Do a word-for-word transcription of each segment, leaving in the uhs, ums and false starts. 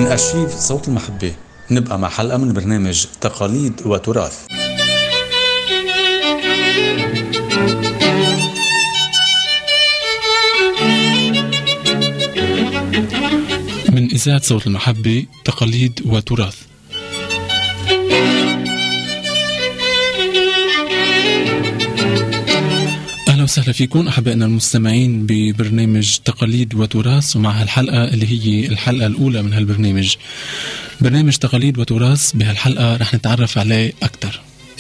من أرشيف صوت المحبة نبقى مع حلقة من برنامج تقاليد وتراث. من إذاعة صوت المحبة تقاليد وتراث. أهلا وسهلا فيكم أحبائنا المستمعين ببرنامج تقاليد وتراث، ومع هالحلقة اللي هي الحلقة الأولى من هالبرنامج. برنامج تقاليد وتراث بهالحلقة رح نتعرف عليه أكتر.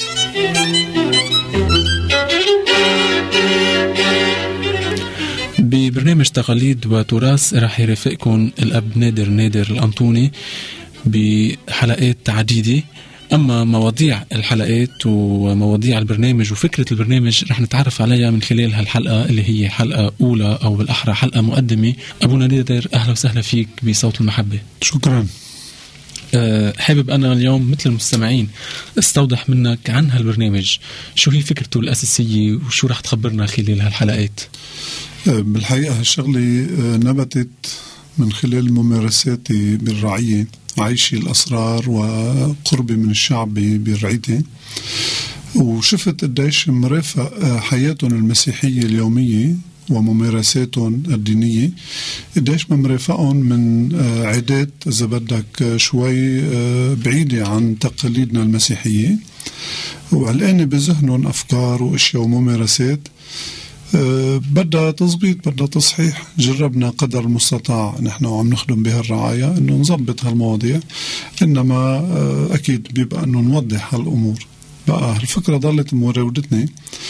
ببرنامج تقاليد وتراث رح يرافقكم الأب نادر نادر الأنطوني بحلقات عديدة. أما مواضيع الحلقات ومواضيع البرنامج وفكرة البرنامج رح نتعرف عليها من خلال هالحلقة اللي هي حلقة أولى أو بالأحرى حلقة مقدمة. أبونا نادر أهلا وسهلا فيك بصوت المحبة. شكرا. أه حابب أنا اليوم مثل المستمعين استوضح منك عن هالبرنامج، شو هي فكرته الأساسية وشو رح تخبرنا خلال هالحلقات؟ بالحقيقة هالشغلة نبتت من خلال ممارساتي بالرعية، عيشي الأسرار وقربي من الشعب برعيتي، وشفت قديش مرافق حياتهم المسيحية اليومية وممارساتهم الدينية، قديش مرافقهم من عادات إذا بدك شوي بعيدة عن تقاليدنا المسيحية، وعلقانة بذهنهم أفكار وأشياء وممارسات أه بدها تزبيط، بدها تصحيح. جربنا قدر المستطاع نحن وعم نخدم بهالرعاية انه نزبط هالمواضيع، انما أه اكيد بيبقى انه نوضح هالامور. بقى هالفكرة ضلت مراودتني،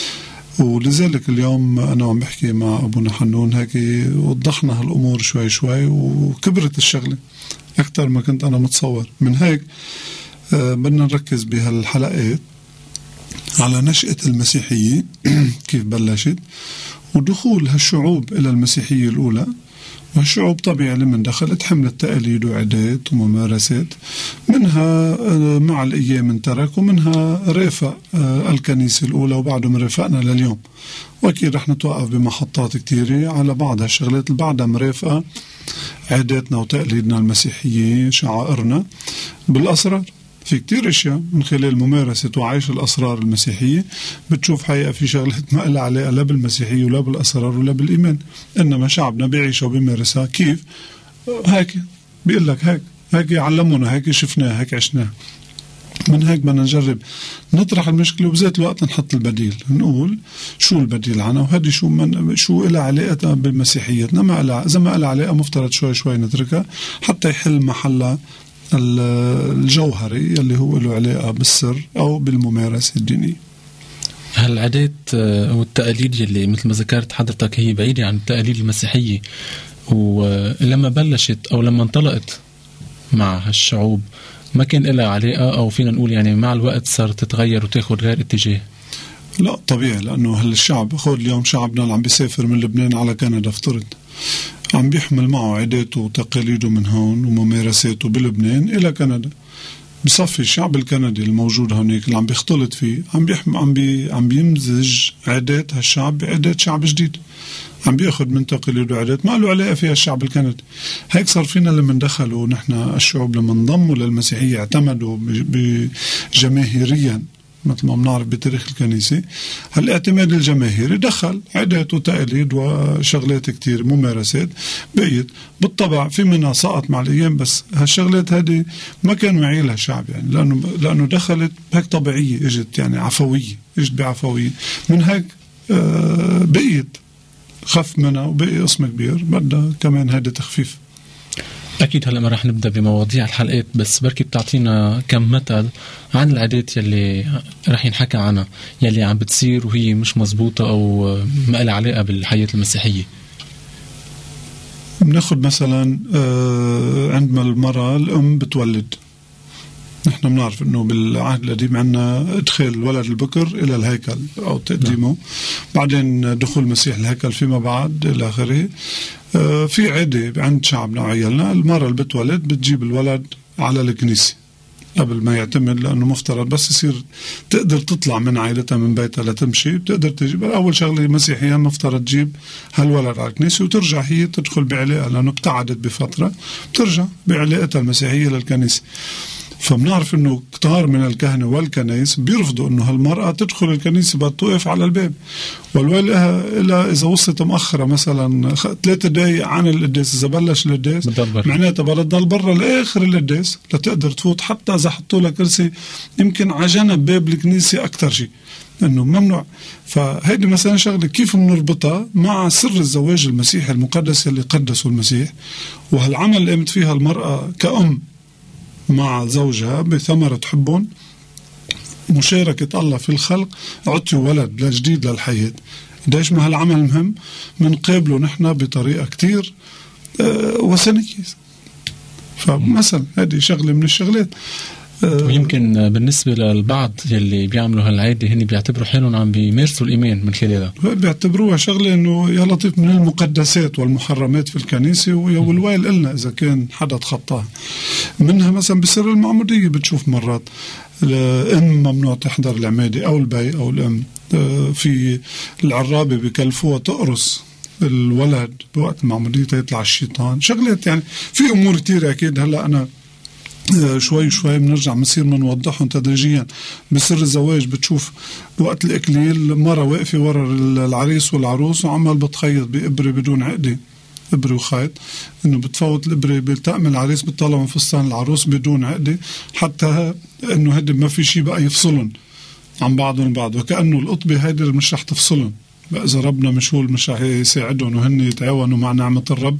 ولذلك اليوم انا عم بحكي مع ابونا حنون هيك وضحنا هالامور شوي شوي وكبرت الشغلة اكتر ما كنت انا متصور. من هيك أه بدنا نركز بهالحلقات على نشأة المسيحية كيف بلشت، ودخول هالشعوب إلى المسيحية الأولى. وهالشعوب طبيعي لمن دخلت حملت تقاليد وعادات وممارسات، منها مع الأيام انترك ومنها رافق الكنيسة الأولى وبعده مرافقنا لليوم. وأكيد رح نتوقف بمحطات كتيرة على بعض هالشغلات اللي بعدها مرافقة عاداتنا وتقاليدنا المسيحية، شعائرنا بالأسرار. في كتير اشياء من خلال ممارسة وعيش الأسرار المسيحية بتشوف حقيقة في شغلات ما لها علاقة لا بالمسيحية ولا بالأسرار ولا بالإيمان، إنما شعبنا بيعيشها وبيمارسها. كيف؟ هيك بيقول لك هيك هيك علمونا، هيك شفناه، هيك عشناه. من هيك بدنا نجرب نطرح المشكلة وبذات الوقت نحط البديل، نقول شو البديل عنها وهذه شو من شو لها علاقة بمسيحيتنا. ما لها، إذا ما لها علاقة مفترض شوي شوي نتركها حتى يحل محلها الجوهري اللي هو له علاقة بالسر أو بالممارسة الدينية. هالعادات والتقاليد اللي مثل ما ذكرت حضرتك هي بعيدة عن التقاليد المسيحية، ولما بلشت أو لما انطلقت مع هالشعوب ما كان لها علاقة، أو فينا نقول يعني مع الوقت صارت تتغير وتاخد غير اتجاه؟ لا طبيعي، لأنه هالشعب خود اليوم شعبنا اللي عم بيسافر من لبنان على كندا افترض عم بيحمل معه عاداته وتقاليده من هون وممارساته بلبنان إلى كندا. بصفي الشعب الكندي الموجود هونيك اللي عم بيختلط فيه عم بيحمل عم بي عم بيمزج عادات هالشعب بعادات شعب جديد، عم بياخد من تقاليد وعادات ما له علاقة فيها الشعب الكندي. هيك صار فينا لما دخلوا نحن الشعوب لما انضموا للمسيحية اعتمدوا بجماهيريا مثل ما بنعرف بتاريخ الكنيسة. هالاعتماد الجماهيري دخل عادات وتقاليد وشغلات كتير ممارسات بقيت بالطبع في منها سقط مع الأيام، بس هالشغلات هذه ما كانوا يعيلها شعب يعني، لأنه لأنه دخلت هيك طبيعية، اجت يعني عفوية، اجت بعفوية. من هيك آه بقيت خف منها وبقي اسم كبير بدها كمان هذا تخفيف. أكيد هلأ ما رح نبدأ بمواضيع الحلقات، بس بركي بتعطينا كم مثل عن العادات يلي رح ينحكى عنها يلي عم بتصير وهي مش مزبوطة أو ما لها علاقة بالحياة المسيحية. بناخد مثلا عندما المرأة الأم بتولد، نحن بنعرف انه بالعهد القديم عندنا ادخال الولد البكر الى الهيكل او تقديمه، نعم. بعدين دخول المسيح الهيكل فيما بعد الى اخره. آه في عاده عند شعبنا وعيالنا، المرأة اللي بتولد بتجيب الولد على الكنيسة قبل ما يعتمد، لأنه مفترض بس يصير تقدر تطلع من عائلتها من بيتها لتمشي بتقدر تجيب. أول شغلة مسيحيا مفترض تجيب هالولد على الكنيسة وترجع هي تدخل بعلاقة، لأنه ابتعدت بفترة بترجع بعلاقتها المسيحية للكنيسة. فبنعرف انه كتار من الكهنة والكنائس بيرفضوا انه هالمرأة تدخل الكنيسة بدها توقف على الباب، والويل إلا إذا وصلت مؤخرة مثلا ثلاثة دقايق عن القداس، إذا بلش القداس معناتها بدها تضل برا لآخر القداس لتقدر تفوت، حتى إذا حطوا لها كرسي يمكن على جنب باب الكنيسة أكتر شيء انه ممنوع. فهيدي مثلا شغله كيف بنربطها مع سر الزواج المسيحي المقدس اللي قدسه المسيح، وهالعمل اللي قامت فيها المرأة كأم مع زوجها بثمرة حبهم، مشاركة الله في الخلق، عطي ولد لجديد للحياة. قديش ما هالعمل مهم منقابله نحن بطريقة كتير آه وثنية. فمثلا هذه شغلة من الشغلات. ويمكن بالنسبة للبعض يلي بيعملوا هالعادة هني بيعتبروا حالهم عم بيمارسوا الإيمان من خلالها، بيعتبروها شغلة إنه يا لطيف من المقدسات والمحرمات في الكنيسة، والويل إلنا إذا كان حدا تخطاها. منها مثلا بسر المعمودية بتشوف مرات الأم ممنوع تحضر العمادة أو البي أو الأم، في العرابة بكلفوها تقرص الولد بوقت المعمودية يطلع الشيطان. شغلات يعني في أمور كتير أكيد هلأ أنا شوي شوي بنرجع بنصير بنوضحهم تدريجيا. بسر الزواج بتشوف وقت الإكليل مرة واقفة ورا العريس والعروس وعمل بتخيط بإبرة بدون عقدة، إبرة وخيط، إنه بتفوت الإبرة بتأمل العريس بتطلع من فستان العروس بدون عقدة، حتى إنه هدي ما في شيء بقى يفصلن عن بعضهم بعض، وكأنه القطبة هيدي مش رح تفصلن بقى إذا ربنا مش هو مش رح يساعدهم وهن يتعاونوا مع نعمة الرب،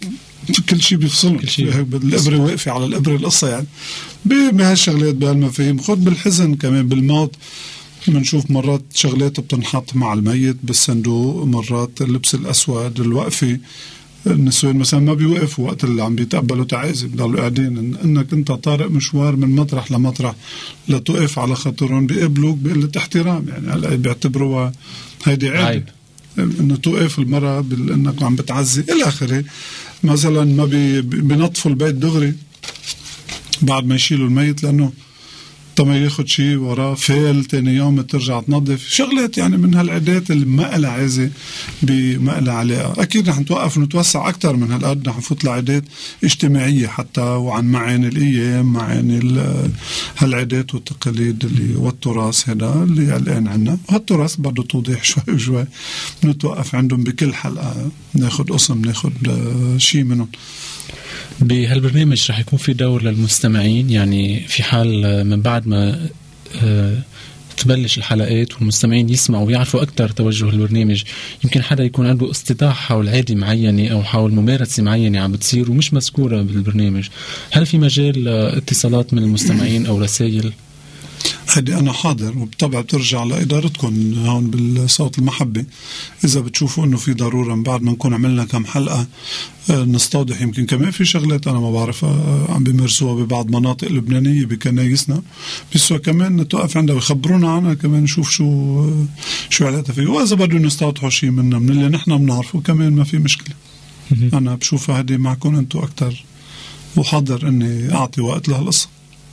كل شيء بيفصلون، الإبرة واقفة على الإبرة القصة يعني بهالشغلات بهالمفاهيم. خد بالحزن كمان بالموت بنشوف مرات شغلات بتنحط مع الميت بالصندوق، مرات اللبس الأسود، الوقفة، النسوان مثلا ما بيوقفوا وقت اللي عم بيتقبلوا تعازي، بضلوا قاعدين. انك انت طارق مشوار من مطرح لمطرح لتوقف على خاطرهم بيقبلوك بقلة احترام، يعني هلا بيعتبروها هيدي عيب انه توقف المرأة بانك عم بتعزي الى اخره. مثلا ما بي بنطفوا البيت دغري بعد ما يشيلوا الميت، لانه طما ياخد شيء وراه فيل تاني يوم ترجع تنظف. شغلات يعني من هالعادات اللي ما لها عازة بما لها علاقة. أكيد رح نتوقف ونتوسع أكتر من هالقد، رح نفوت لعادات اجتماعية حتى وعن معاني الأيام، معاني هالعادات والتقاليد اللي والتراث هذا اللي الآن عنا. هالتراث برضو توضيح شوي وشوي نتوقف عندهم بكل حلقة، ناخد قسم ناخد شيء منهم. بهالبرنامج رح يكون في دور للمستمعين، يعني في حال من بعد ما تبلش الحلقات والمستمعين يسمعوا ويعرفوا أكثر توجه البرنامج، يمكن حدا يكون عنده استطاع حول عادة معينة أو حول ممارسة معينة عم بتصير ومش مذكورة بالبرنامج. هل في مجال اتصالات من المستمعين أو رسائل؟ هدي أنا حاضر، وبالطبع بترجع لإدارتكم هون بالصوت المحبة. إذا بتشوفوا إنه في ضرورة من بعد ما نكون عملنا كم حلقة نستوضح، يمكن كمان في شغلات أنا ما بعرفها عم بيمارسوها ببعض مناطق لبنانية بكنايسنا، بس كمان نتوقف عندها ويخبرونا عنها كمان، نشوف شو شو علاقتها فيه، وإذا بدو نستوضحوا شيء منها من اللي نحن بنعرفه كمان ما في مشكلة. أنا بشوفها هدي معكم أنتوا أكتر، وحاضر إني أعطي وقت لهالقصة.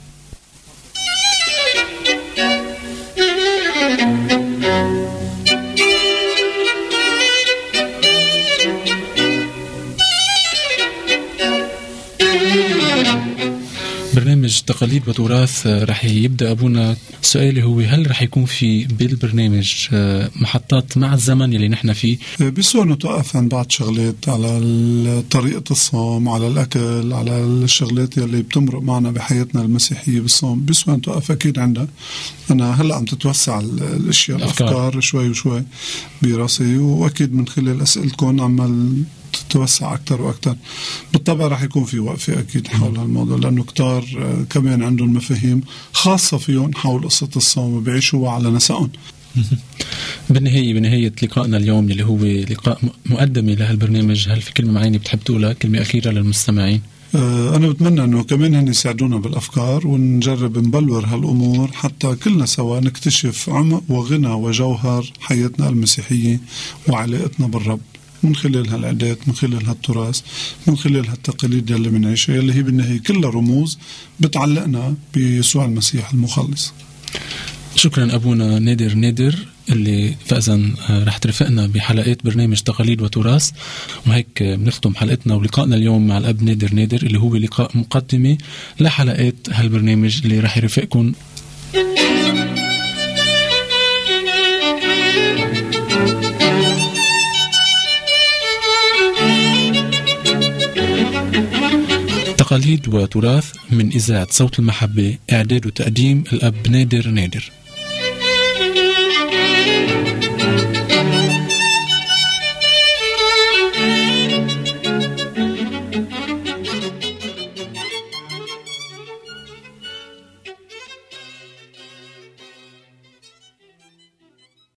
برنامج تقاليد وتراث رح يبدأ أبونا. سؤالي هو هل رح يكون في بالبرنامج محطات مع الزمن اللي نحن فيه؟ بسوا نتوقف عن بعض شغلات على طريقة الصوم، على الأكل، على الشغلات اللي بتمرق معنا بحياتنا المسيحية بالصوم، بسوا نتوقف أكيد عندها. أنا هلأ عم تتوسع الأشياء الأفكار, الأفكار شوي وشوي براسي، وأكيد من خلال أسئلتكم عمال تتوسع أكتر وأكتر. بالطبع رح يكون في وقفة أكيد حول هالموضوع، لأنه كتار كمان عندهم مفاهيم خاصة فيهم حول قصة الصوم وبيعيشوا على نسائهم. بالنهاية بنهاية لقائنا اليوم اللي هو لقاء مقدمة لهالبرنامج، هل في كلمة معينة بتحب تقولها، كلمة أخيرة للمستمعين؟ أنا بتمنى أنه كمان هن يساعدونا بالأفكار ونجرب نبلور هالأمور حتى كلنا سوا نكتشف عمق وغنى وجوهر حياتنا المسيحية وعلاقتنا بالرب. من خلال هالعادات، من خلال هالتراث، من خلال هالتقاليد اللي بنعيشها، اللي هي بالنهاية كلها رموز بتعلقنا بيسوع المسيح المخلص. شكرا أبونا نادر نادر اللي فأذن رح ترفقنا بحلقات برنامج تقاليد وتراث. وهيك بنختم حلقتنا ولقائنا اليوم مع الأب نادر نادر اللي هو لقاء مقدمة لحلقات هالبرنامج اللي رح يرفقكم. تقاليد وتراث من إذاعة صوت المحبة، إعداد وتقديم الأب نادر نادر.